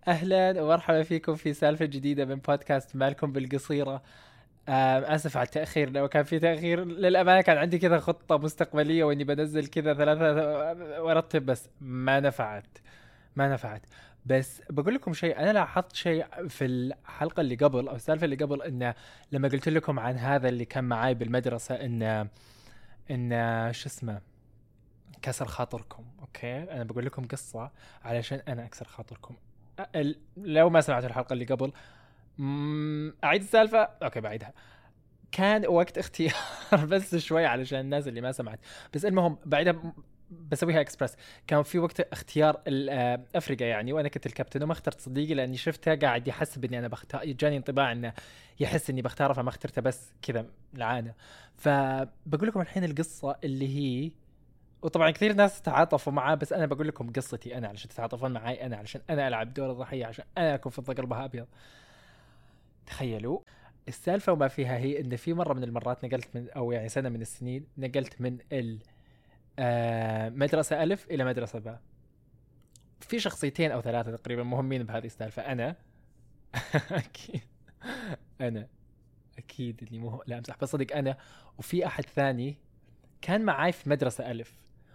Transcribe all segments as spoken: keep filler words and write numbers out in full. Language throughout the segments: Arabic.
أهلا ومرحبا فيكم في سالفة جديدة من بودكاست مالكم بالقصيرة. آم، آسف على التأخير، لو كان في تأخير للأمانة كان عندي كذا خطة مستقبلية وإني بنزل كذا ثلاثة ورتب، بس ما نفعت ما نفعت. بس بقول لكم شيء، أنا لاحظت شيء في الحلقة اللي قبل أو السالفة اللي قبل، إن لما قلت لكم عن هذا اللي كان معاي بالمدرسة، إن إن شو اسمه كسر خاطركم. أوكي، أنا بقول لكم قصة علشان أنا أكسر خاطركم. ال- لو ما سمعت الحلقة اللي قبل، مم، أعيد السالفة. أوكي بعيدها. كان وقت اختيار بس شوي علشان الناس اللي ما سمعت. بس المهم بعدها م- بسويها اكسبرس. كان في وقت اختيار الافرقه يعني، وانا كنت الكابتن وما اخترت صديقي لاني شفته قاعد يحسب اني انا بختار، جاني انطباع انه يحس اني بختاره فما اخترته، بس كذا العاده. فبقول لكم الحين القصه اللي هي، وطبعا كثير ناس تعاطفوا معاه، بس انا بقول لكم قصتي انا علشان تتعاطفون معي انا، علشان انا العب دور الضحيه، عشان انا اكون في قلبها ابيض. تخيلوا، السالفة وما فيها هي ان في مرة من المرات نقلت من، او يعني سنة من السنين نقلت من ال آه، مدرسة ألف إلى مدرسة باء. في شخصيتين أو ثلاثة تقريبا مهمين بهذه السالفة. أنا أكيد، أنا أكيد اللي مو لا أمزح، بس صدق أنا. وفي أحد ثاني كان معاي في مدرسة ألف،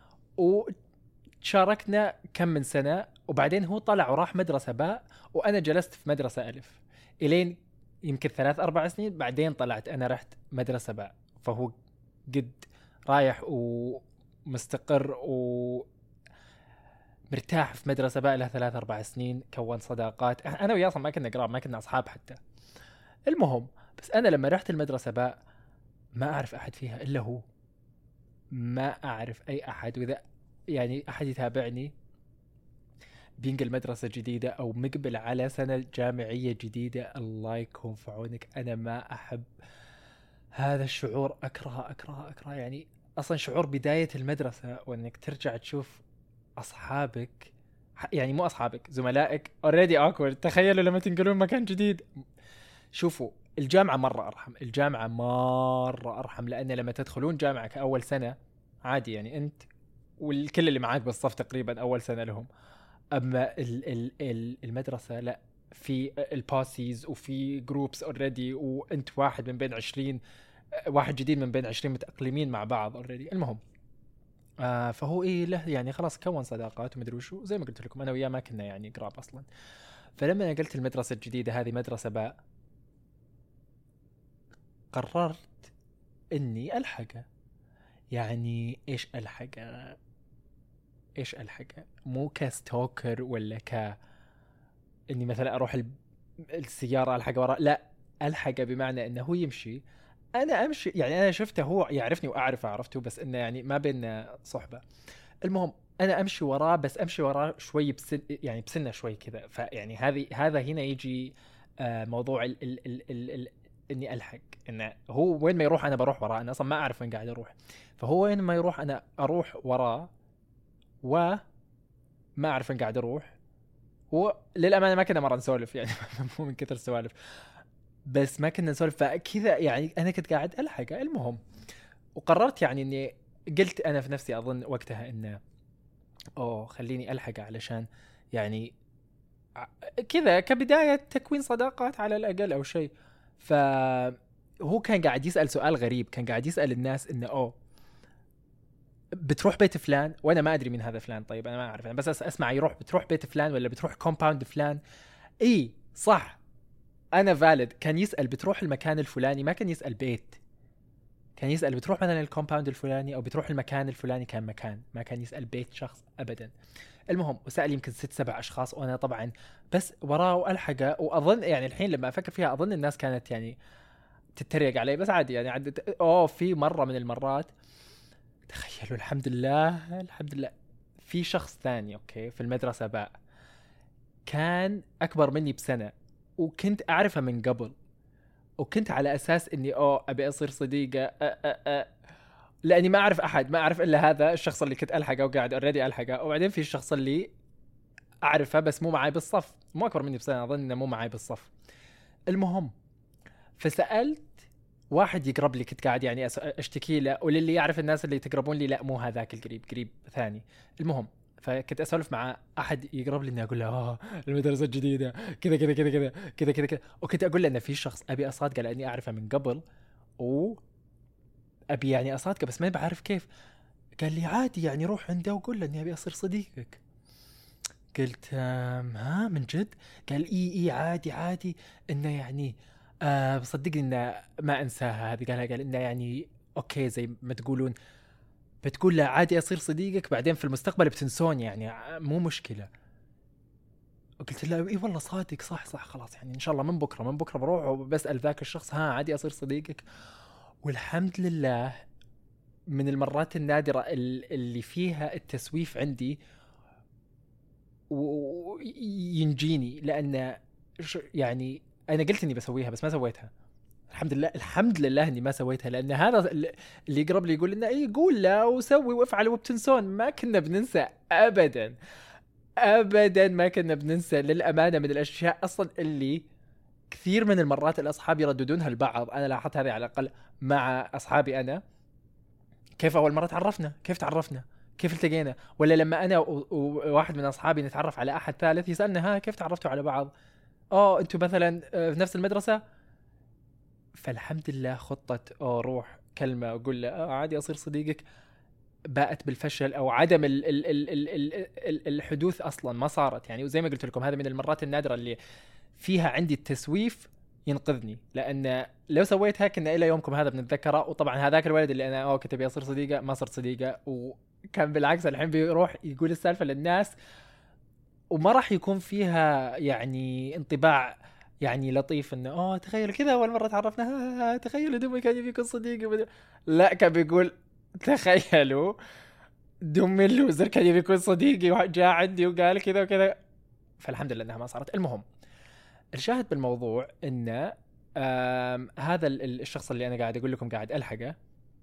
وشاركنا كم من سنة، وبعدين هو طلع وراح مدرسة باء، وأنا جلست في مدرسة ألف إلين يمكن ثلاث أربع سنين. بعدين طلعت أنا رحت مدرسة باء، فهو قد رايح ومستقر ومرتاح في مدرسة باء له ثلاث أربع سنين، كون صداقات. أنا وياه أصلا ما كنا قراب، ما كنا أصحاب حتى. المهم، بس أنا لما رحت المدرسة باء ما أعرف أحد فيها إلا هو. ما أعرف أي أحد، وإذا يعني أحد يتابعني بينقل مدرسة جديدة أو مقبل على سنة جامعية جديدة، الله يكون في عونك. أنا ما أحب هذا الشعور، أكره أكره أكره يعني. أصلا شعور بداية المدرسة وأنك ترجع تشوف أصحابك، يعني مو أصحابك، زملائك already awkward. تخيلوا لما تنقلون مكان جديد. شوفوا، الجامعة مرة أرحم، الجامعة مرة أرحم، لأن لما تدخلون جامعة كأول سنة عادي يعني، أنت والكل اللي معاك بالصف تقريبا أول سنة لهم. اما ال ال ال المدرسه لا، في الباسيز وفي جروبس اوريدي، وانت واحد من بين عشرين، واحد جديد من بين عشرين متاقلمين مع بعض اوريدي. المهم، آه فهو ايه له يعني، خلاص كون صداقات ومدري وشو، زي ما قلت لكم انا وياه ما كنا يعني قراب اصلا. فلما نقلت المدرسه الجديده هذه مدرسه باء، قررت اني الحقه. يعني ايش الحقه؟ ايش الحقه؟ مو كستوكر ولا ك اني مثلا اروح ال- السياره الحق وراه، لا، الحقه بمعنى انه هو يمشي، انا امشي. يعني انا شفته، هو يعرفني واعرفه عرفته، بس انه يعني ما بيننا صحبه. المهم، انا امشي وراه، بس امشي وراه شوي بسن، يعني بسنه شوي كذا. فيعني هذه هذا هنا يجي آه، موضوع ال ال ال ال ال اني الحق، انه هو وين ما يروح انا بروح وراه، انا اصلا ما اعرف وين قاعد اروح. فهو وين ما يروح انا اروح وراه، وما اعرف وين قاعد اروح. هو للامانه ما كنا مره نسولف يعني مو من كثر السوالف، بس ما كنا نسولف فكذا يعني. انا كنت قاعد الحق. المهم، وقررت يعني اني قلت انا في نفسي اظن وقتها انه اوه خليني الحق علشان يعني ع- كذا كبدايه تكوين صداقات على الاقل او شيء. فهو كان قاعد يسال سؤال غريب، كان قاعد يسال الناس انه اوه بتروح بيت فلان، وانا ما ادري من هذا فلان. طيب انا ما اعرف، انا بس أس- اسمع يروح بتروح بيت فلان ولا بتروح كومباوند فلان. اي صح، انا فالid. كان يسال بتروح المكان الفلاني، ما كان يسال بيت. كان يسال بتروح مثلا الكومباوند الفلاني او بتروح المكان الفلاني، كان مكان، ما كان يسال بيت شخص ابدا. المهم، وسال يمكن ست سبع اشخاص، وانا طبعا بس وراه والحقه. واظن يعني الحين لما افكر فيها اظن الناس كانت يعني تتريق علي، بس عادي يعني. عدت اوه في مره من المرات، تخيلوا، الحمد لله الحمد لله، في شخص ثاني اوكي في المدرسه باء كان اكبر مني بسنه، وكنت اعرفه من قبل، وكنت على اساس اني اوه ابي اصير صديقه أه أه أه. لاني ما اعرف احد، ما اعرف الا هذا الشخص اللي كنت الحقه وقاعد اوريدي الحقه. وبعدين في الشخص اللي اعرفه بس مو معي بالصف، مو اكبر مني بسنه، اظن انه مو معي بالصف. المهم، فسالت واحد يقرب لي، كنت قاعد يعني أس- اشتكي له، وللي يعرف الناس اللي تقربون لي لا مو هذاك القريب، قريب ثاني. المهم، فكنت اسولف مع احد يقرب لي اني اقول له اه المدرسه الجديده كذا كذا كذا كذا كذا كذا كذا، وكنت اقول له ان في شخص ابي اصادقه لاني اعرفه من قبل و ابي يعني اصادقه بس ما بعرف كيف. قال لي عادي يعني روح عنده وقول له اني ابي اصير صديقك. قلت آم، ها من جد؟ قال اي اي عادي عادي، انه يعني آه بصدقني انه ما انساها هذه. قالها قال انه يعني اوكي زي ما تقولون بتقول له عادي اصير صديقك بعدين في المستقبل بتنسوني يعني ع- مو مشكله. وقلت له اي والله صادق صح صح خلاص يعني ان شاء الله من بكره من بكره بروح وبسال ذاك الشخص ها عادي اصير صديقك. والحمد لله من المرات النادره ال- اللي فيها التسويف عندي وينجيني، لان ش- يعني انا قلت اني بسويها بس ما سويتها. الحمد لله الحمد لله اني ما سويتها، لان هذا ال- اللي يقرب لي يقول لنا اي قول لا وسوي وافعل وبتنسون. ما كنا بننسى ابدا ابدا، ما كنا بننسى للامانه. من الاشياء اصلا اللي كثير من المرات الاصحاب يرددونها البعض، انا لاحظت هذه على الاقل مع اصحابي انا، كيف اول مره تعرفنا، كيف تعرفنا، كيف التقينا، ولا لما انا و- و- وواحد من اصحابي نتعرف على احد ثالث يسالنا ها كيف تعرفتوا على بعض، اه انتم مثلا آه، في نفس المدرسه. فالحمد لله خطه اه روح كلمه وقول له آه عادي اصير صديقك باءت بالفشل او عدم ال ال ال ال ال ال الحدوث اصلا ما صارت يعني. وزي ما قلت لكم هذا من المرات النادره اللي فيها عندي التسويف ينقذني، لان لو سويتها كنا الى يومكم هذا بنتذكره. وطبعا هذاك الولد اللي انا اوه كنت ابي اصير صديقه ما صرت صديقه، وكان بالعكس الحين بيروح يقول السالفه للناس وما راح يكون فيها يعني انطباع يعني لطيف انه اوه تخيل كذا اول مره تعرفنا ها ها تخيل دمي كان يبي يكون صديقي بدل... لا كان بيقول تخيلوا دمي اللوزر كان يبي يكون صديقي وجاء عندي وقال كذا وكذا. فالحمد لله انها ما صارت. المهم الشاهد بالموضوع ان آم، هذا ال- ال- الشخص اللي انا قاعد اقول لكم قاعد الحقه،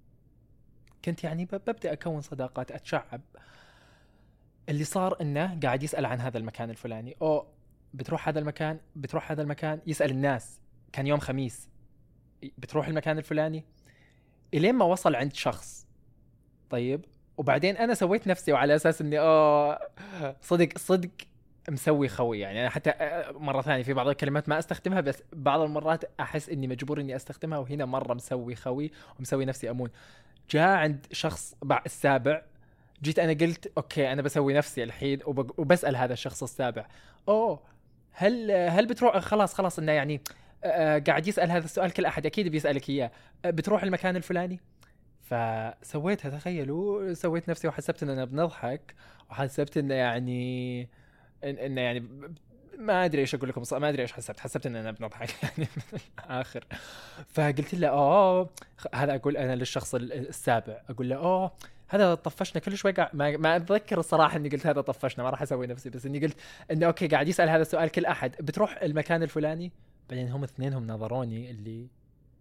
كنت يعني ب- ببدا اكون صداقات اتشعب. اللي صار انه قاعد يسال عن هذا المكان الفلاني، او بتروح هذا المكان بتروح هذا المكان، يسال الناس. كان يوم خميس بتروح المكان الفلاني، الين ما وصل عند شخص. طيب وبعدين انا سويت نفسي وعلى اساس اني اه صدق صدق مسوي خوي يعني. انا حتى مره ثانيه في بعض الكلمات ما استخدمها، بس بعض المرات احس اني مجبور اني استخدمها، وهنا مره مسوي خوي ومسوي نفسي امون. جاء عند شخص بعد السابع، جيت انا قلت اوكي انا بسوي نفسي الحين وب- وبسال هذا الشخص السابع اوه هل هل بتروح خلاص خلاص انه يعني آه، قاعد يسال هذا السؤال كل احد اكيد بيسالك اياه، آه، بتروح المكان الفلاني. فسويتها تخيلوا، سويت نفسي وحسبت اننا بنضحك، وحسبت انه يعني إن انه يعني ب- ما ادري ايش اقول لكم، ما ادري ايش حسبت حسبت اننا بنضحك يعني من الاخر. فقلت له اه خ- هذا اقول انا للشخص ال- السابع اقول له اوه هذا طفشنا كل شوي قاعد ما, ما اتذكر الصراحه اني قلت هذا طفشنا، ما راح اسوي نفسي، بس اني قلت انه اوكي قاعد يسال هذا السؤال كل احد بتروح المكان الفلاني. بعدين هم اثنينهم نظروني اللي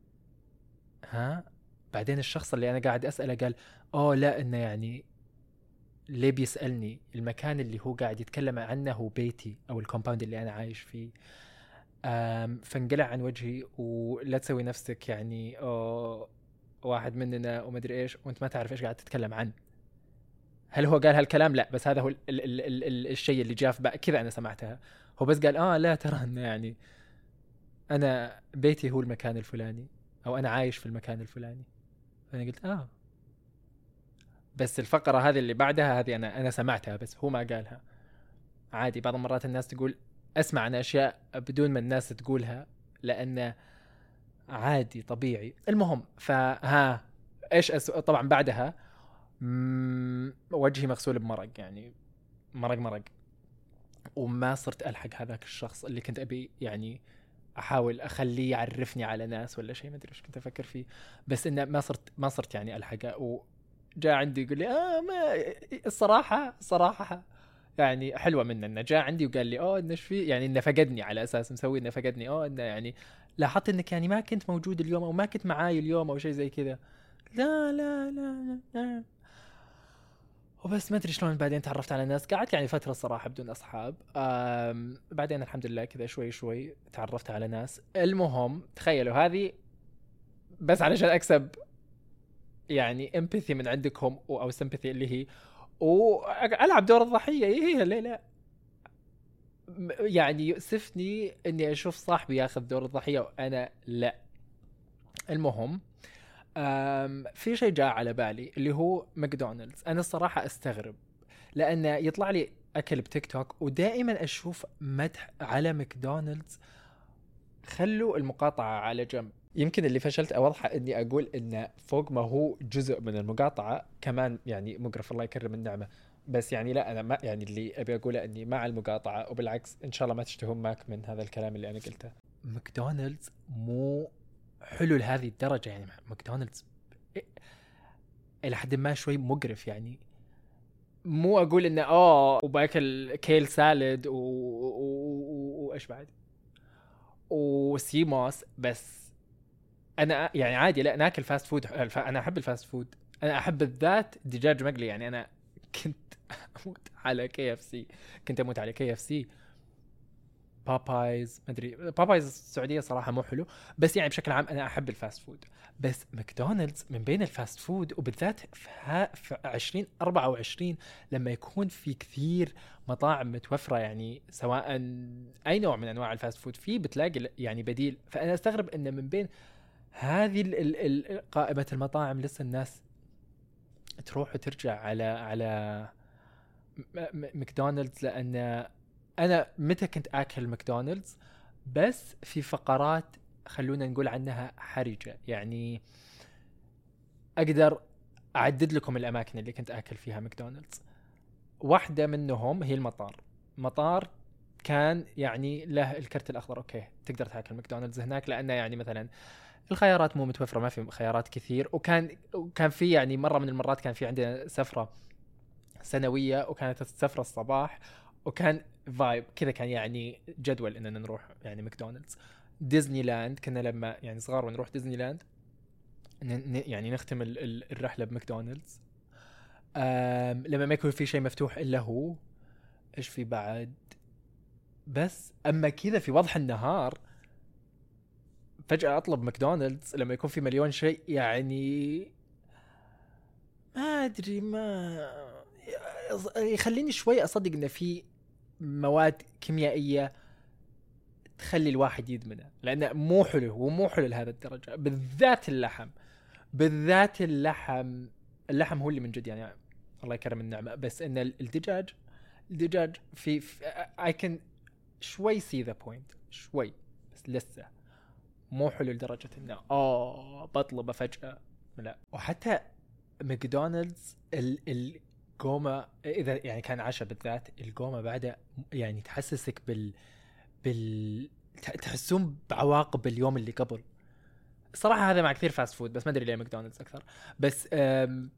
ها. بعدين الشخص اللي انا قاعد اساله قال اوه لا انه يعني ليه بيسالني المكان اللي هو قاعد يتكلم عنه هو بيتي او الكومباوند اللي انا عايش فيه. أم فانقلع عن وجهي ولا تسوي نفسك يعني أوه واحد مننا ومدري ايش وانت ما تعرف ايش قاعد تتكلم عنه. هل هو قال هالكلام؟ لا، بس هذا هو ال ال ال ال ال الشيء اللي جاء في بالي كذا انا سمعتها. هو بس قال اه لا ترى انه يعني انا بيتي هو المكان الفلاني او انا عايش في المكان الفلاني. فانا قلت اه بس الفقرة هذه اللي بعدها هذه أنا أنا سمعتها بس هو ما قالها. عادي بعض المرات الناس تقول أسمع عن أشياء بدون ما الناس تقولها، لأنه عادي طبيعي. المهم فها إيش أس... طبعا بعدها مم... وجهي مغسول بمرق يعني مرق مرق، وما صرت ألحق هذاك الشخص اللي كنت أبي يعني احاول اخليه يعرفني على ناس ولا شيء، ما ادري ايش كنت افكر فيه. بس انه ما صرت ما صرت يعني الحقه. وجاء عندي يقول لي اه ما الصراحه الصراحه يعني حلوه منه انه جاء عندي وقال لي اوه انه ايش في يعني انه فقدني على اساس مسوي انه فقدني، اوه انه يعني لاحظت انك يعني ما كنت موجود اليوم او ما كنت معاي اليوم او شيء زي كذا. لا لا لا لا وبس ما ادري شلون بعدين تعرفت على ناس. قعدت يعني فتره الصراحه بدون اصحاب، أم بعدين الحمد لله كذا شوي شوي تعرفت على ناس. المهم تخيلوا هذه بس علشان اكسب يعني امباثي من عندكم او سمباثي اللي هي والعب دور الضحيه. ايه ليه لا؟ م- يعني يؤسفني اني اشوف صاحبي ياخذ دور الضحيه وانا لا. المهم، أم، في شيء جاء على بالي اللي هو ماكدونالدز. انا الصراحه استغرب لان يطلع لي اكل بتيك توك ودائما اشوف مدح على ماكدونالدز. خلوا المقاطعه على جنب. يمكن اللي فشلت اوضحه اني اقول ان فوق ما هو جزء من المقاطعه كمان يعني مقرف، الله يكرم النعمه. بس يعني لا، انا ما يعني اللي ابي اقوله اني مع المقاطعه، وبالعكس ان شاء الله ما تشتهون ماك من هذا الكلام اللي انا قلته. ماكدونالدز مو حلو لهذه الدرجه، يعني ماكدونالدز الى حد ما شوي مقرف. يعني مو اقول انه اه وباكل كيل سالد و... و... وايش بعد وسيموس بس. انا يعني عادي لا ناكل فاست فود. انا احب الفاست فود، انا احب بالذات دجاج مقلي. يعني انا كنت اموت على كي اف سي، كنت اموت على كي اف سي. بابايز، ما ادري بابايز السعوديه صراحه مو حلو، بس يعني بشكل عام انا احب الفاست فود. بس ماكدونالدز من بين الفاست فود، وبالذات في, ها في عشرين أربعة وعشرين لما يكون في كثير مطاعم متوفره، يعني سواء اي نوع من انواع الفاست فود فيه بتلاقي يعني بديل. فانا استغرب ان من بين هذه ال- ال- ال- قائمه المطاعم لسه الناس تروح وترجع على على م- م- ماكدونالدز. لان انا متى كنت اكل ماكدونالدز بس في فقرات خلونا نقول عنها حرجة. يعني اقدر اعدد لكم الاماكن اللي كنت اكل فيها ماكدونالدز. واحدة منهم هي المطار. مطار كان يعني له الكرت الاخضر، اوكي تقدر تاكل ماكدونالدز هناك، لانه يعني مثلا الخيارات مو متوفرة، ما في خيارات كثير. وكان وكان في يعني مرة من المرات كان في عندنا سفرة سنوية، وكانت السفرة الصباح، وكان فايب كذا، كان يعني جدول اننا نروح يعني ماكدونالدز. ديزني لاند كنا لما يعني صغار ونروح ديزني لاند ن- ن- يعني نختم ال- ال- الرحلة بماكدونالدز. آم، لما ما يكون في شيء مفتوح الا هو. ايش في بعد؟ بس اما كذا في وضح النهار فجأة اطلب ماكدونالدز لما يكون في مليون شيء، يعني ما ادري، ما يخليني شوي اصدق ان في مواد كيميائية تخلي الواحد يدمنه، لانه مو حلو، هو مو حلو لهذا الدرجه. بالذات اللحم، بالذات اللحم. اللحم هو اللي من جد يعني الله يكرم النعمه. بس ان الدجاج، الدجاج في, في I can شوي see the point شوي، بس لسه مو حلو لدرجه انه اه بطلبه فجاه. لا. وحتى ماكدونالدز ال القومه اذا يعني كان عشاء بالذات، القومه بعده يعني تحسسك بال بال تحسون بعواقب اليوم اللي قبل. الصراحه هذا مع كثير فاست فود، بس ما ادري ليه ماكدونالدز اكثر. بس أم،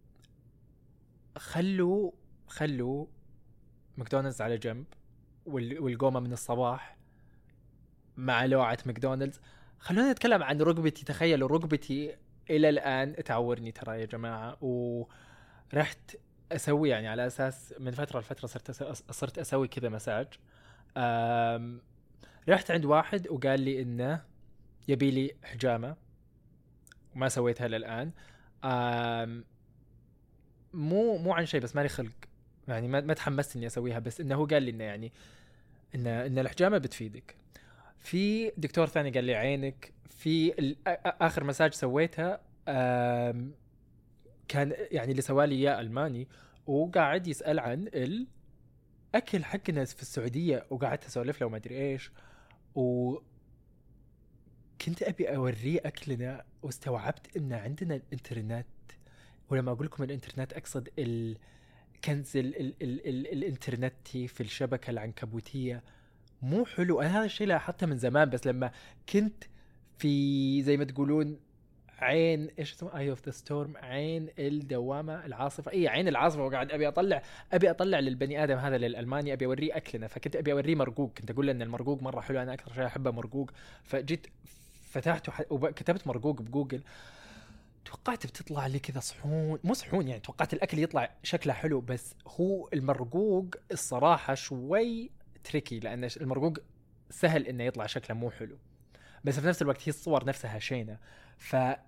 خلوا خلوا ماكدونالدز على جنب، وال- والقومه من الصباح مع لوعه ماكدونالدز. خلونا نتكلم عن ركبتي. تخيلوا ركبتي الى الان تعورني ترى يا جماعه. ورحت اسوي يعني على اساس من فتره لفتره صرت أس- صرت اسوي كذا مساج. أم، رحت عند واحد وقال لي انه يبي لي حجامه، وما سويتها للان. آم مو مو عن شيء، بس مالي خلق يعني، ما, ما تحمست اني اسويها. بس انه هو قال لي انه يعني ان ان الحجامه بتفيدك. في دكتور ثاني قال لي عينك. في ال- آ- آ- اخر مساج سويتها آم كان يعني اللي سوالي اياه الماني، وقاعد يسال عن الاكل حقنا في السعوديه، وقعدت اسولف له وما ادري ايش. و كنت ابي اوريه اكلنا، واستوعبت ان عندنا الانترنت. ولما اقول لكم الانترنت اقصد الكنز ال ال ال ال الانترنتي في الشبكه العنكبوتيه مو حلو. انا هذا الشيء لاحظته من زمان، بس لما كنت في زي ما تقولون عين ايش اسمه اي اوف ذا ستورم، عين الدوامه العاصفه، اي عين العاصفه، وقاعد ابي اطلع ابي اطلع للبني ادم هذا للالماني، ابي اوريه اكلنا. فكنت ابي اوريه مرقوق، كنت اقول له ان المرقوق مره حلو، انا اكثر شيء احبه مرقوق. فجيت فتحته وكتبت مرقوق بجوجل، توقعت بتطلع لي كذا صحون، مو صحون يعني، توقعت الاكل يطلع شكله حلو. بس هو المرقوق الصراحه شوي تريكي، لان المرقوق سهل انه يطلع شكله مو حلو، بس في نفس الوقت هي الصور نفسها شينه. ف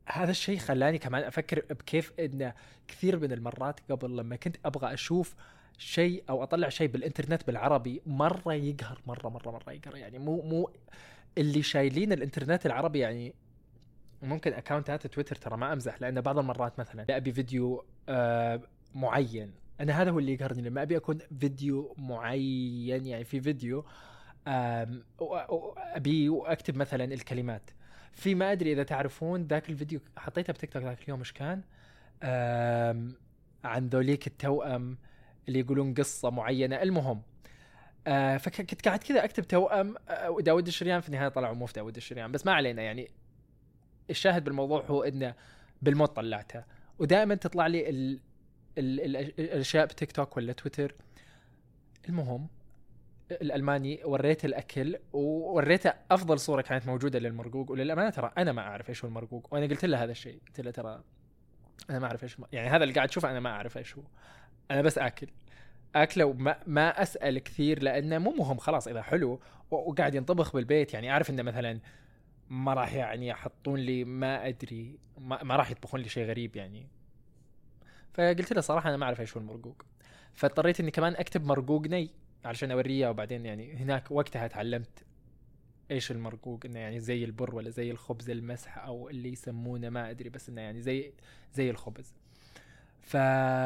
هذا الشيء خلاني كمان افكر بكيف ان كثير من المرات قبل لما كنت ابغى اشوف شيء او اطلع شيء بالانترنت بالعربي مره يقهر مره مره مره يقهر. يعني مو مو اللي شايلين الانترنت العربي، يعني ممكن اكاونتات تويتر، ترى ما امزح، لان بعض المرات مثلا ابي فيديو آه معين، انا هذا هو اللي يقهرني لما ابي اكون فيديو معين. يعني في فيديو آم، وأ- وأ- ابي واكتب مثلا الكلمات في، ما ادري اذا تعرفون ذاك الفيديو حطيته بتيك توك ذاك اليوم، ايش كان آم، عن ذوليك التوأم اللي يقولون قصة معينة. المهم آه فكنت قاعد كذا اكتب توأم آه وداود الشريان، في النهاية طلعوا مو في داود الشريان، بس ما علينا. يعني الشاهد بالموضوع هو انه بالموت طلعتها، ودائما تطلع لي ال... ال... ال... الاشياء بتيك توك ولا تويتر. المهم الالماني وريته الاكل ووريته افضل صوره كانت موجوده للمرقوق، وللامانه ترى انا ما اعرف ايش هو المرقوق، وانا قلت له هذا الشيء، قلت له ترى انا ما اعرف ايش، يعني هذا اللي قاعد تشوفه انا ما اعرف ايش هو، انا بس اكل اكله وما ما اسال كثير، لانه مو مهم خلاص اذا حلو وقاعد ينطبخ بالبيت. يعني اعرف انه مثلا ما راح يعني يحطون لي ما ادري ما, ما راح يطبخون لي شيء غريب يعني. فقلت له صراحه انا ما اعرف ايش هو المرقوق، فاضطريت اني كمان اكتب مرقوق ني علشان اوريه، وبعدين يعني هناك وقتها تعلمت ايش المرقوق، انه يعني زي البر ولا زي الخبز المسح او اللي يسمونه ما ادري، بس انه يعني زي زي الخبز. ف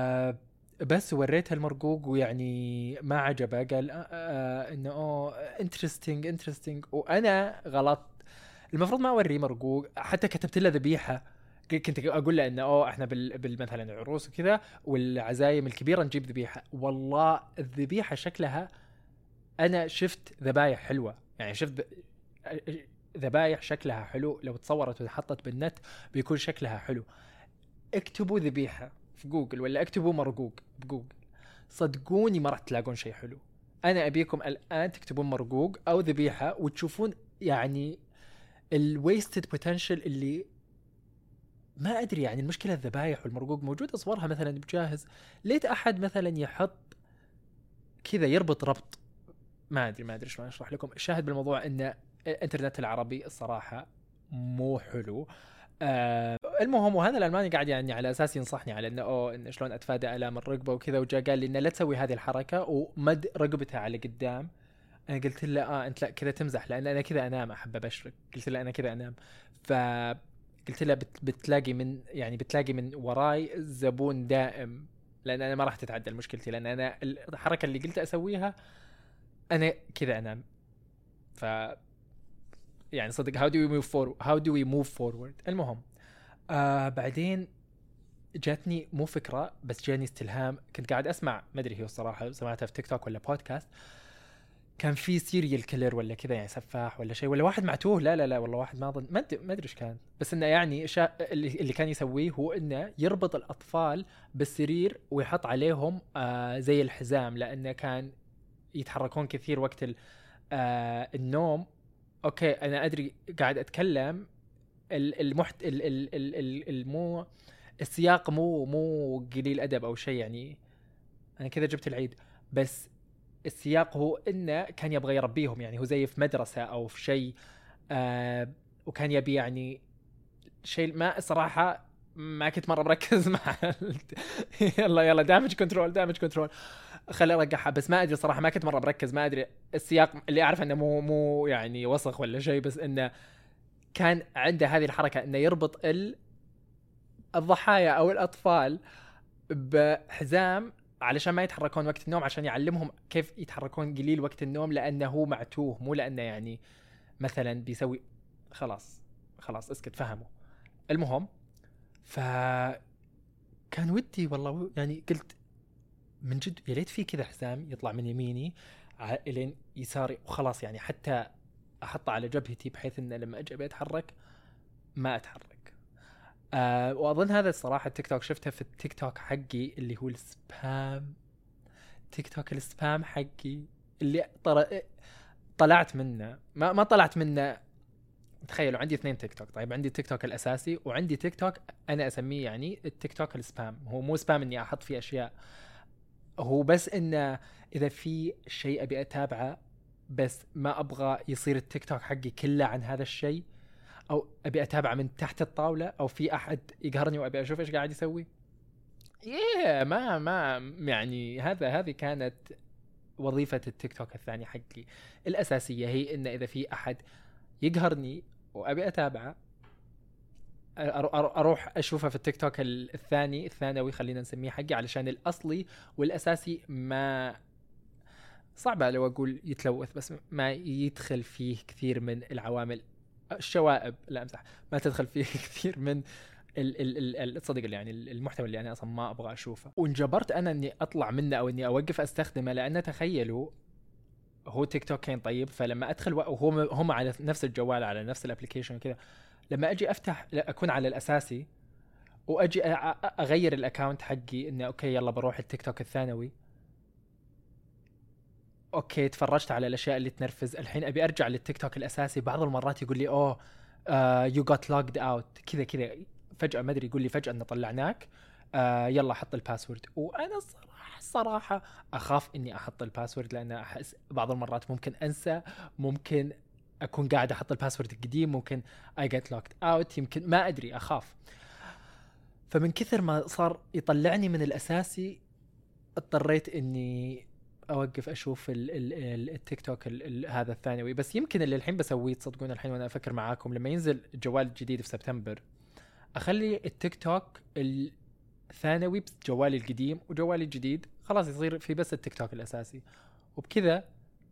بس وريتها المرقوق ويعني ما عجبه، قال آه آه انه اوه انترستينج انترستينج، وانا غلط. المفروض ما اوريه مرقوق، حتى كتبت له ذبيحه، كنت اقول له انه اوه احنا بال, بال مثلا العروس وكذا والعزايم الكبيره نجيب ذبيحه. والله الذبيحه شكلها، انا شفت ذبايح حلوه، يعني شفت ذبايح شكلها حلو، لو تصورت وتحطت بالنت بيكون شكلها حلو. اكتبوا ذبيحه في جوجل ولا اكتبوا مرقوق بجوجل، صدقوني ما راح تلاقون شيء حلو. انا ابيكم الان تكتبون مرقوق او ذبيحه وتشوفون يعني الويستد بوتنشل اللي ما ادري. يعني المشكله الذبايح والمرقوق موجوده صورها مثلا بجاهز، ليت احد مثلا يحط كذا يربط ربط، ما ادري ما ادري شلون اشرح لكم. الشاهد بالموضوع ان الانترنت العربي الصراحه مو حلو. آه المهم، وهذا الالماني قاعد يعني على اساس ينصحني على انه اوه إن شلون اتفادى الام الرقبه وكذا، وجاء قال لي انه لا تسوي هذه الحركه ومد رقبتها على قدام. انا قلت له اه انت لا كذا تمزح، لان انا كذا انام احب ابشرك. قلت له انا كذا انام. ف قلت له بت بتلاقي من يعني بتلاقي من وراي زبون دائم، لان انا ما راح تتعدى مشكلتي، لان انا الحركه اللي قلت اسويها انا كذا انام. ف يعني صدق how do we move forward how do we move forward. المهم آه بعدين جاتني مو فكرة بس جاني استلهام. كنت قاعد اسمع ما ادري هي الصراحة سمعتها في تيك توك ولا بودكاست، كان في سيريال كيلر ولا كذا، يعني سفاح ولا شيء، ولا واحد معتوه، لا لا لا والله واحد ما اظن، ما ادري ما ادري ايش كان، بس انه يعني شا... اللي اللي كان يسويه هو انه يربط الاطفال بالسرير ويحط عليهم آه زي الحزام، لانه كان يتحركون كثير وقت ال... آه النوم. اوكي انا ادري قاعد اتكلم المحت ال ال ال ال المو السياق مو مو قليل ادب او شيء، يعني انا كذا جبت العيد، بس السياق هو انه كان يبغى يربيهم، يعني هو زي في مدرسة او في شيء آه وكان يبي يعني شيء ما صراحة ما كنت مرة مركز مع يلا يلا دامج كنترول دامج كنترول خلي ارجعها، بس ما ادري صراحة ما كنت مرة مركز، ما ادري السياق اللي اعرف انه مو مو يعني وسخ ولا شيء، بس انه كان عنده هذه الحركة انه يربط ال الضحايا او الاطفال بحزام علشان ما يتحركون وقت النوم، عشان يعلمهم كيف يتحركون قليل وقت النوم، لانه هو معتوه، مو لانه يعني مثلا بيسوي خلاص خلاص اسكت فهموا. المهم ف كان ودي والله، يعني قلت من جد يا ريت في كذا حزام يطلع من يميني الين يساري وخلاص، يعني حتى احطه على جبهتي بحيث ان لما اجي ابي اتحرك ما اتحرك. آه واظن هذا الصراحه التيك توك شفتها في التيك توك حقي اللي هو السبام، تيك توك السبام حقي اللي طر... طلعت منه ما ما طلعت منه. تخيلوا عندي اثنين تيك توك، طيب عندي تيك توك الاساسي وعندي تيك توك انا اسميه يعني التيك توك السبام. هو مو سبام اني احط فيه اشياء، هو بس انه اذا في شيء ابي اتابعه بس ما ابغى يصير التيك توك حقي كله عن هذا الشيء، او ابي اتابعه من تحت الطاوله، او في احد يقهرني وابي اشوف ايش قاعد يسوي. yeah, ما ما يعني هذا هذه كانت وظيفه التيك توك الثانيه حقي الاساسيه، هي ان اذا في احد يقهرني وابي اتابعه اروح اشوفه في التيك توك الثاني الثانوي خلينا نسميه حقي، علشان الاصلي والاساسي ما صعبه لو اقول يتلوث، بس ما يدخل فيه كثير من العوامل الشوائب، لا امزح، ما تدخل فيه كثير من ال ال ال تصدق اللي يعني المحتوى اللي انا اصلا ما ابغى اشوفه، وانجبرت انا اني اطلع منه او اني اوقف استخدمه. لان تخيلوا هو تيك توك كان طيب، فلما ادخل وهم هم على نفس الجوال على نفس الابلكيشن وكذا، لما اجي افتح اكون على الاساسي واجي اغير الاكاونت حقي انه اوكي يلا بروح التيك توك الثانوي، اوكي تفرجت على الاشياء اللي تنرفز، الحين ابي ارجع للتيك توك الاساسي، بعض المرات يقول لي اوه يو جوت لوجد اوت كذا كذا فجاه، ما ادري يقول لي فجاه ان طلعناك، uh, يلا حط الباسورد. وانا الصراحه الصراحه اخاف اني احط الباسورد، لان احس بعض المرات ممكن انسى، ممكن اكون قاعد احط الباسورد القديم، ممكن اي جيت لوكد اوت، يمكن ما ادري، اخاف. فمن كثر ما صار يطلعني من الاساسي اضطريت اني اوقف اشوف ال ال ال التيك توك ال ال هذا الثانوي. بس يمكن اللي الحين بسويه تصدقون الحين وانا افكر معاكم، لما ينزل الجوال الجديد في سبتمبر اخلي التيك توك الثانوي بجوالي القديم، وجوالي الجديد خلاص يصير في بس التيك توك الاساسي، وبكذا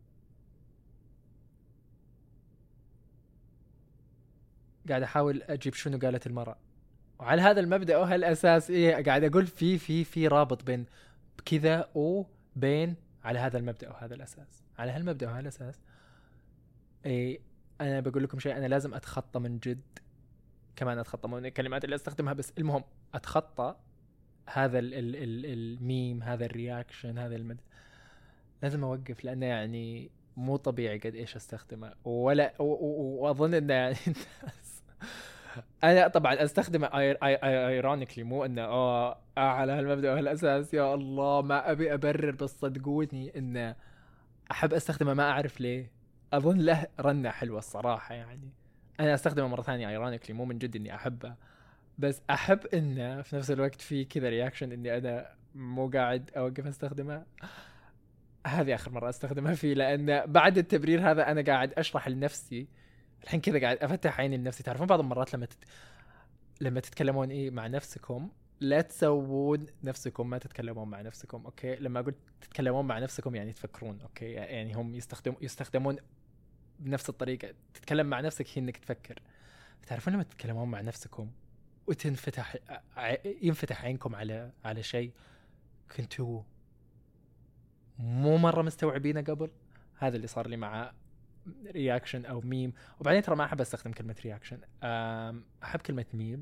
قاعد احاول اجيب شنو قالت المرأة. وعلى هذا المبدأ وهالاساس ايه قاعد اقول في في في رابط بين كذا وبين على هذا المبدأ وهذا الاساس، على هالمبدأ وهذا الاساس. ايه انا بقول لكم شيء، انا لازم اتخطى من جد، كمان اتخطى من الكلمات اللي استخدمها، بس المهم اتخطى هذا ال ال ال الميم، هذا الرياكشن، هذا المد، لازم اوقف، لانه يعني مو طبيعي قد ايش استخدمه، ولا واظن انه يعني الناس انا طبعا استخدمه ايرونيكلي، مو انه اه على هالمبدا وهالاساس، يا الله ما ابي ابرر، بس صدقوني انه احب استخدمه، ما اعرف ليه، اظن له رنه حلوه الصراحه. يعني انا استخدمه مره ثانيه ايرونيكلي، مو من جد اني احبه، بس احب انه في نفس الوقت في كذا رياكشن اني انا مو قاعد اوقف استخدمه. هذه اخر مره استخدمها فيه، لان بعد التبرير هذا انا قاعد اشرح لنفسي الحين كذا، قاعد افتح عيني لنفسي. تعرفون بعض المرات لما تت... لما تتكلمون ايه مع نفسكم، لا تسوون نفسكم ما تتكلمون مع نفسكم، اوكي؟ لما اقول تتكلمون مع نفسكم يعني تفكرون، اوكي؟ يعني هم يستخدم يستخدمون بنفس الطريقه، تتكلم مع نفسك هي انك تفكر. تعرفون لما تتكلمون مع نفسكم وتنفتح ينفتح عينكم على على شيء كنتوا مو مره مستوعبينه قبل، هذا اللي صار لي مع رياكشن او ميم. وبعدين ترى ما احب استخدم كلمه رياكشن، احب كلمه ميم.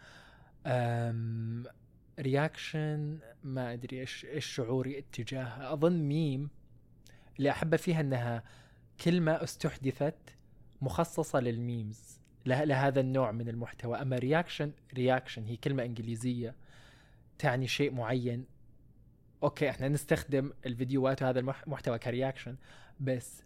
رياكشن ما ادري ايش ايش شعوري اتجاهها. اظن ميم اللي احبه فيها انها كلمه استحدثت مخصصه للميمز، لهذا النوع من المحتوى. اما رياكشن رياكشن هي كلمه انجليزيه تعني شيء معين، اوكي احنا نستخدم الفيديوهات وهذا المحتوى كرياكشن، بس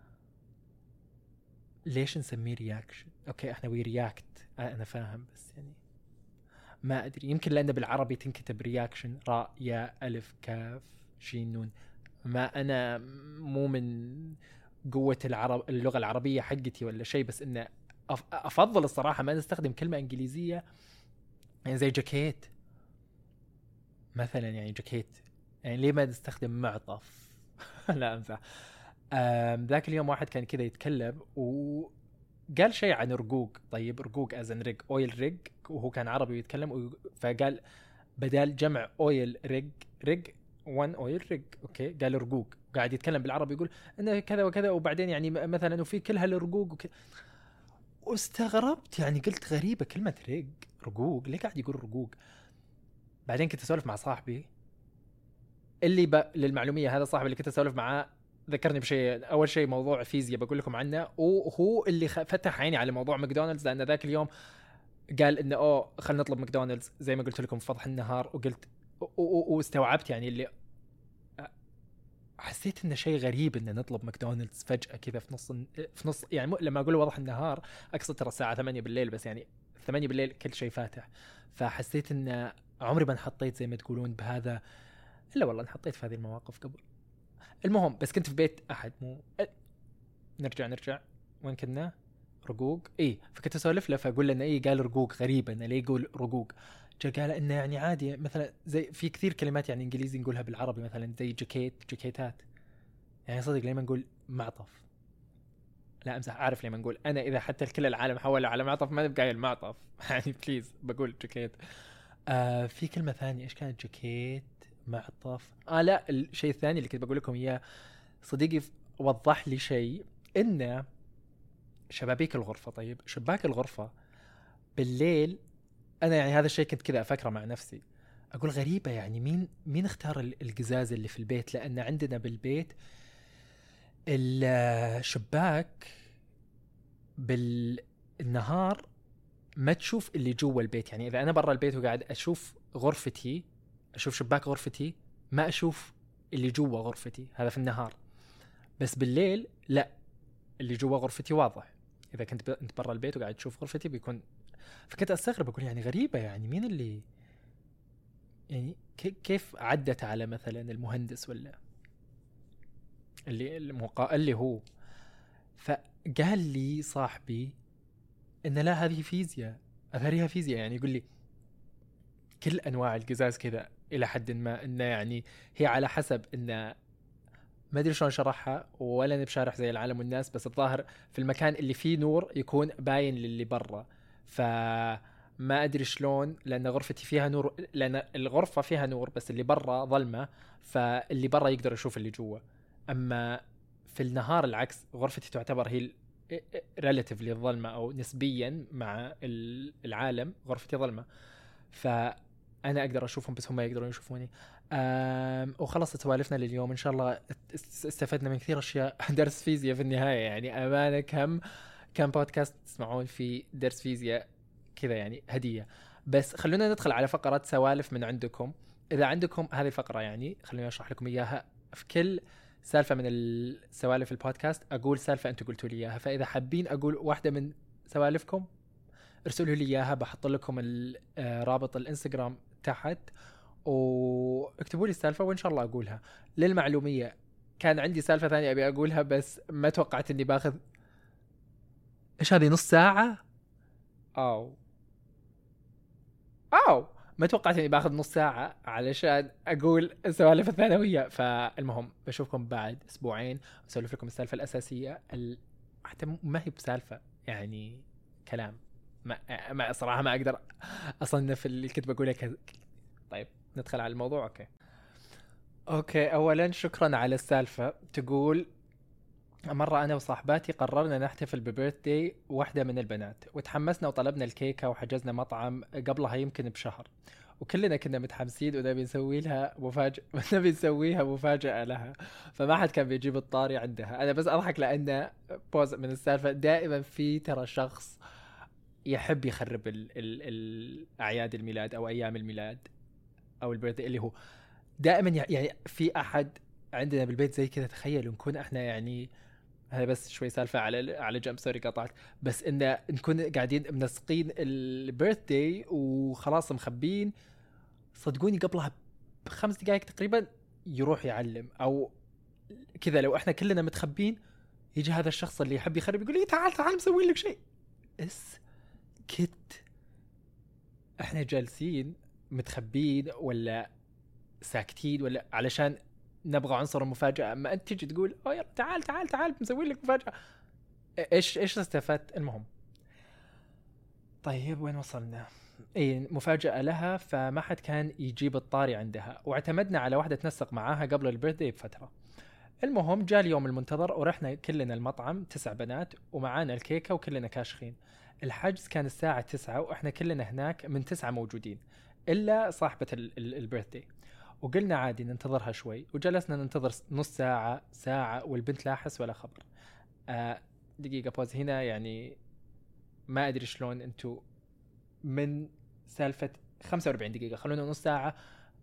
ليش نسميه رياكشن؟ اوكي احنا وي رياكت، انا فاهم، بس يعني ما ادري، يمكن لانه بالعربي تنكتب رياكشن راء يا الف كاف شين نون، ما انا مو من قوة العرب اللغة العربية حقتي ولا شيء، بس انه افضل الصراحة ما نستخدم كلمة انجليزية يعني زي جاكيت مثلا، يعني جاكيت يعني ليه ما نستخدم معطف؟ لا امزح. ذاك اليوم واحد كان كذا يتكلم وقال شيء عن رقوق، طيب رقوق ازن ريج، اويل ريج، وهو كان عربي ويتكلم، فقال بدال جمع اويل ريج ريج وان اويل ريج، اوكي قال رقوق، قاعد يتكلم بالعربي يقول انه كذا وكذا، وبعدين يعني مثلا وفي كل هالرقوق وكذا، واستغربت يعني قلت غريبة كلمة ريج رقوق، ليه قاعد يقول رقوق؟ بعدين كنت اسولف مع صاحبي اللي ب... للمعلوميه هذا صاحبي اللي كنت اسولف معاه ذكرني بشيء، اول شيء موضوع فيزياء بقول لكم عنه، وهو اللي خ... فتح عيني على موضوع ماكدونالدز، لان ذاك اليوم قال انه اوه خلينا نطلب ماكدونالدز زي ما قلت لكم في فضح النهار، وقلت واستوعبت يعني اللي فحسيت إنه شيء غريب إن نطلب ماكدونالدز فجأة كذا في نص في نص يعني م- لما أقول وضح النهار أقصد ترى الساعة ثمانية بالليل، بس يعني ثمانية بالليل كل شيء فاتح. فحسيت إن عمري ما انحطيت زي ما تقولون بهذا، إلا والله انحطيت في هذه المواقف قبل. المهم بس كنت في بيت أحد مو أه، نرجع نرجع وين كنا؟ رقوق. إيه فكنت أسولف له فأقول له إنه إيه قال رقوق غريبة إنه ليه يقول رقوق. جا قال إنه يعني عادي مثلا زي في كثير كلمات يعني إنجليزي نقولها بالعربي مثلا زي جاكيت جاكيتات، يعني صدق ليه ما نقول معطف؟ لا امزح، اعرف ليه ما نقول انا اذا حتى كل العالم حولوا على معطف ما نبقى المعطف يعني بليز بقول جاكيت. آه في كلمة ثانية ايش كانت؟ جاكيت معطف. اه لا الشيء الثاني اللي كنت بقول لكم اياه صديقي وضح لي شيء، ان شبابيك الغرفة، طيب شباك الغرفة بالليل، انا يعني هذا الشيء كنت كذا افكره مع نفسي، اقول غريبة يعني مين مين اختار القزاز اللي في البيت؟ لان عندنا بالبيت الشباك بالنهار ما تشوف اللي جوا البيت، يعني اذا انا برا البيت وقاعد اشوف غرفتي، اشوف شباك غرفتي، ما اشوف اللي جوا غرفتي، هذا في النهار. بس بالليل لا، اللي جوا غرفتي واضح. اذا كنت ب... انت برا البيت وقاعد تشوف غرفتي بيكون. فكنت استغرب اقول يعني غريبة، يعني مين اللي يعني كي... كيف عدت على مثلا المهندس ولا اللي المقا... اللي هو. فقال لي صاحبي ان لا هذه فيزياء، اثريها فيزياء، يعني يقول لي كل انواع القزاز كذا الى حد ما، انه يعني هي على حسب انه ما ادري شلون شرحها ولا انا بشارح زي العالم والناس، بس الظاهر في المكان اللي فيه نور يكون باين للي برا. فما ادري شلون، لان غرفتي فيها نور، لان الغرفه فيها نور بس اللي برا ظلمه، فاللي برا يقدر يشوف اللي جوا. اما في النهار العكس، غرفتي تعتبر هي ريلاتيفلي الظلمه او نسبيا مع العالم، غرفتي ظلمه، فانا اقدر اشوفهم بس هم يقدرون يشوفوني. أم وخلصت سوالفنا لليوم، ان شاء الله استفدنا من كثير اشياء. درس فيزياء في النهايه، يعني امانه كم كم بودكاست تسمعون في درس فيزياء كذا يعني هديه. بس خلونا ندخل على فقره سوالف من عندكم. اذا عندكم هذه الفقره يعني خلوني اشرح لكم اياها. في كل سالفه من السوالف البودكاست اقول سالفه انتم قلتوا لي اياها، فاذا حابين اقول واحده من سوالفكم ارسلوا لي اياها، بحط لكم رابط الانستغرام تحت، واكتبوا لي السالفه وان شاء الله اقولها. للمعلوميه كان عندي سالفه ثانيه ابي اقولها بس ما توقعت اني باخذ ايش هذه نص ساعه. او او ما توقعت اني باخذ نص ساعه علشان اقول السوالف الثانويه. فالمهم بشوفكم بعد اسبوعين اسولف لكم السالفه الاساسيه ال... حتى ما هي بسالفه يعني كلام، ما, ما صراحه ما اقدر اصنف اللي كنت بقوله ك... طيب ندخل على الموضوع. اوكي اوكي اولا شكرا على السالفه. تقول مرة أنا وصاحباتي قررنا نحتفل ببيرثدي واحدة من البنات، وتحمسنا وطلبنا الكيكة وحجزنا مطعم قبلها يمكن بشهر، وكلنا كنا متحمسين ونبي نسوي لها مفاجأة نبي نسويها مفاجأة لها. فما حد كان بيجيب الطاري عندها. أنا بس أضحك لأن بوز من السالفة دائما في ترى شخص يحب يخرب ال ال ال أعياد الميلاد أو أيام الميلاد أو البيرثدي، اللي هو دائما يعني في أحد عندنا بالبيت زي كذا. تخيلوا نكون احنا يعني، هذا بس شوي سالفة على على جنب سوري قطعت، بس إن نكون قاعدين منسقين البيرث داي وخلاص مخبين، صدقوني قبلها بخمس دقائق تقريبا يروح يعلم أو كذا. لو إحنا كلنا متخبين يجي هذا الشخص اللي يحب يخرب يقول لي تعال تعال مسوي لك شيء. اس كت إحنا جالسين متخبين ولا ساكتين ولا علشان نبغى عنصر المفاجأة، أما أنت تيجي تقول أوه يلا تعال تعال تعال مسوي لك مفاجأة، ايش ايش استفدت؟ المهم طيب وين وصلنا؟ اي مفاجأة لها، فما حد كان يجيب الطاري عندها، واعتمدنا على واحدة تنسق معاها قبل البيرثدي بفترة. المهم جاء اليوم المنتظر ورحنا كلنا المطعم، تسع بنات ومعانا الكيكة وكلنا كاشخين. الحجز كان الساعة تسعة واحنا كلنا هناك من تسعة موجودين الا صاحبة البيرثدي، وقلنا عادي ننتظرها شوي، وجلسنا ننتظر نص ساعة ساعة والبنت لا حس ولا خبر. آه دقيقة بوز هنا، يعني ما ادري شلون انتو من سالفة خمسة وأربعين دقيقة خلونا نص ساعة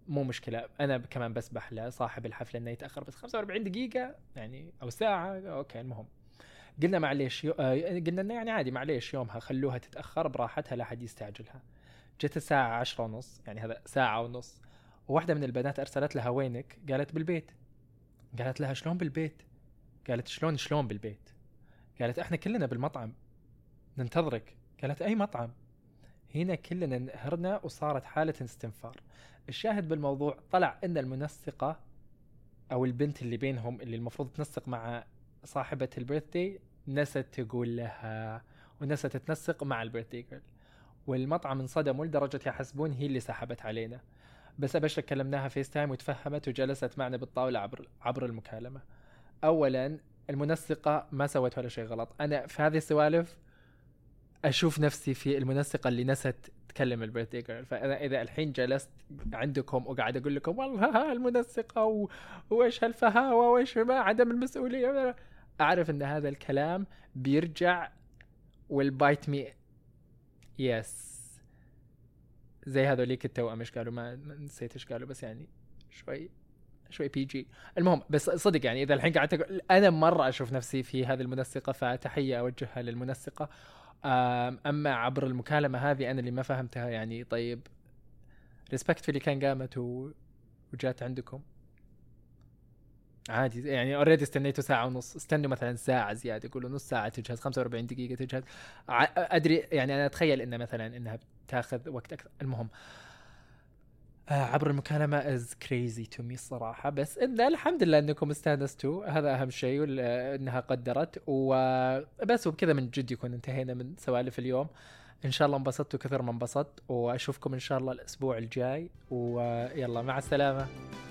مو مشكله، انا كمان بسبح لصاحب الحفله انه يتاخر بس خمسة وأربعين دقيقه يعني او ساعه، اوكي. المهم قلنا معليش يو... آه، قلنا انه يعني عادي معليش يومها خلوها تتاخر براحتها، لا حد يستعجلها. جت الساعه عشرة ونص، يعني هذا ساعه ونص، وواحده من البنات ارسلت لها وينك؟ قالت بالبيت. قالت لها شلون بالبيت؟ قالت شلون شلون بالبيت؟ قالت احنا كلنا بالمطعم ننتظرك. قالت اي مطعم؟ هنا كلنا انهرنا وصارت حالة استنفار. الشاهد بالموضوع طلع ان المنسقة او البنت اللي بينهم اللي المفروض تنسق مع صاحبة البيرثدي نست تقول لها، ونست تتنسق مع البيرثدي جيرل، والمطعم انصدموا لدرجة يحسبون هي اللي سحبت علينا. بس ابشر كلمناها فيس تايم وتفهمت وجلست معنا بالطاولة عبر عبر المكالمة. اولا المنسقة ما سوت ولا شيء غلط. انا في هذه السوالف اشوف نفسي في المنسقه اللي نست تكلم البيرثدي جيرل. فانا اذا الحين جلست عندكم وقاعد اقول لكم والله ها المنسقه و... وايش هالفهاوه وايش ما عدم المسؤوليه، اعرف ان هذا الكلام بيرجع والبايت مي. يس، زي هذوليك التوأم ايش قالوا؟ ما نسيت ايش قالوا، بس يعني شوي شوي بي جي. المهم بس صدق يعني اذا الحين قاعد أقول انا مره اشوف نفسي في هذه المنسقه، فتحيه اوجهها للمنسقه. اما عبر المكالمه هذه انا اللي ما فهمتها يعني. طيب ريسبكتفلي كان قامت و... وجات عندكم عادي يعني. اوريدي استنيتوا ساعه ونص، استنوا مثلا ساعه زياده، يقولوا نص ساعه تجهز، خمسة وأربعين دقيقه تجهز. ع- ادري يعني، انا اتخيل انه مثلا انها بتاخذ وقت اكثر. المهم آه، عبر المكالمة از كريزي تو مي الصراحة. بس إن الحمد لله انكم استانستوا، هذا اهم شيء، وال- انها قدرت وبس. وبكذا من جد يكون انتهينا من سوالف اليوم. ان شاء الله انبسطتوا كثر ما انبسطت، واشوفكم ان شاء الله الاسبوع الجاي، ويلا مع السلامة.